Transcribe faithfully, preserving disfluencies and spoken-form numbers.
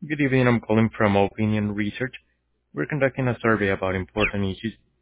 Good evening. I'm calling from Opinion Research. We're conducting a survey about important issues